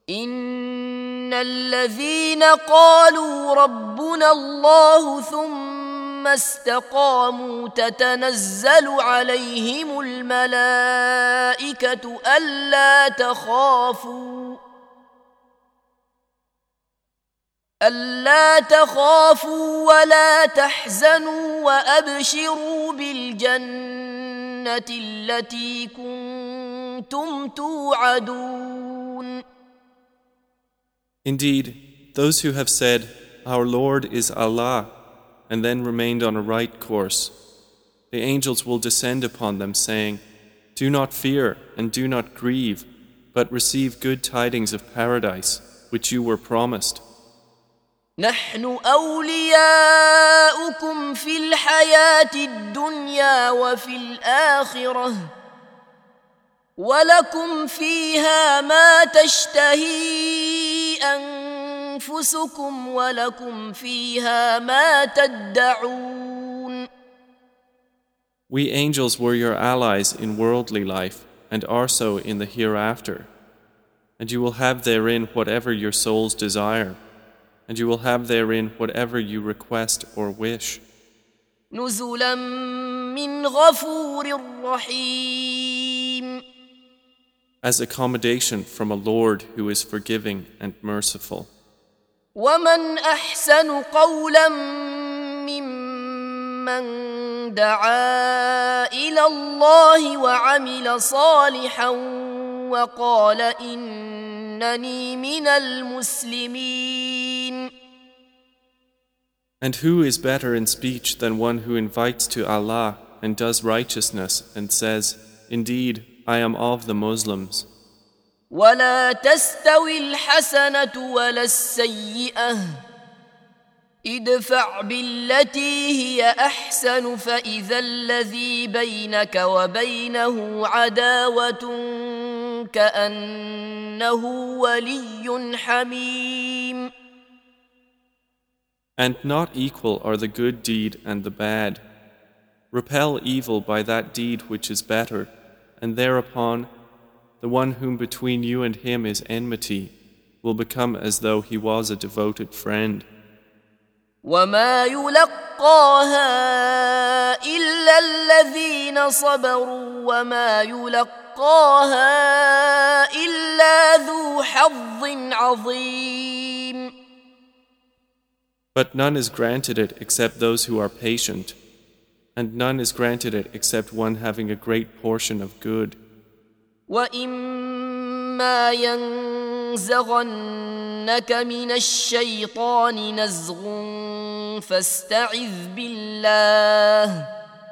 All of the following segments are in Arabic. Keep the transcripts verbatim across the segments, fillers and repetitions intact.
إن الذين قالوا ربنا الله ثم استقاموا تتنزل عليهم الملائكة ألا تخافوا ألا تخافوا ولا تحزنوا وأبشروا بالجنة التي كنتم توعدون. Indeed, those who have said, Our Lord is Allah, and then remained on a right course, the angels will descend upon them saying, Do not fear and do not grieve, but receive good tidings of paradise, which you were promised. نحن أولياؤكم في الحياة الدنيا وفي الآخرة ولكم فيها ما تشتهي أنفسكم ولكم فيها ما تدعون. We angels were your allies in worldly life and are so in the hereafter, and you will have therein whatever your souls desire, and you will have therein whatever you request or wish. نزلا من غفور رحيم. As accommodation from a Lord who is forgiving and merciful. ومن أحسن قولا ممن دعا إلى الله وعمل صالحا وقال إنني من المسلمين. And who is better in speech than one who invites to Allah and does righteousness and says, Indeed, I am of the Muslims. ولا تستوي الحسنة ولا السيئة ادفع بالتي هي أحسن فإذا الذي بينك وبينه عداوة كأنه ولي حميم. And not equal are the good deed and the bad. Repel evil by that deed which is better, and thereupon the one whom between you and him is enmity will become as though he was a devoted friend. وما يلقاها إلا الذين صبروا وما يلقاها إلا ذو حظ عظيم. But none is granted it except those who are patient, and none is granted it except one having a great portion of good. وَإِمَّا يَنزَغَنَّكَ مِنَ الشَّيْطَانِ نَزْغٌ فَاسْتَعِذْ بِاللَّهِ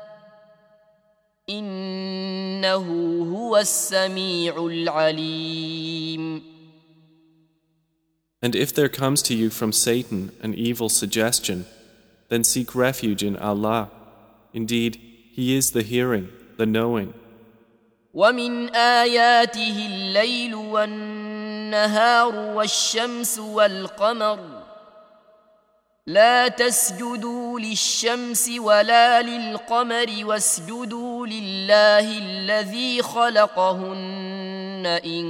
إِنَّهُ هُوَ السَّمِيعُ الْعَلِيمُ. And if there comes to you from Satan an evil suggestion, then seek refuge in Allah. Indeed, He is the hearing, the knowing. ومن آياته الليل والنهار والشمس والقمر لا تسجدوا للشمس ولا للقمر واسجدوا لله الذي خلقهن إن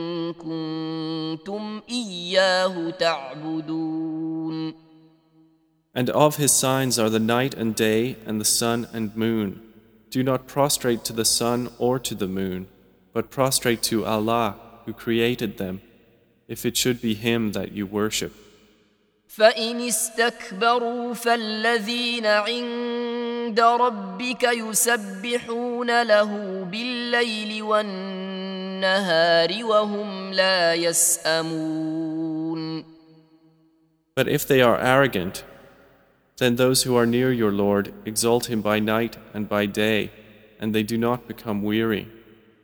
كنتم إياه تعبدون. And of His signs are the night and day and the sun and moon. Do not prostrate to the sun or to the moon, but prostrate to Allah who created them, if it should be Him that you worship. فإن استكبروا فالذين عند ربك يسبحون له بالليل والنهار وهم لا يسأمون. But if they are arrogant, then those who are near your Lord exalt Him by night and by day, and they do not become weary.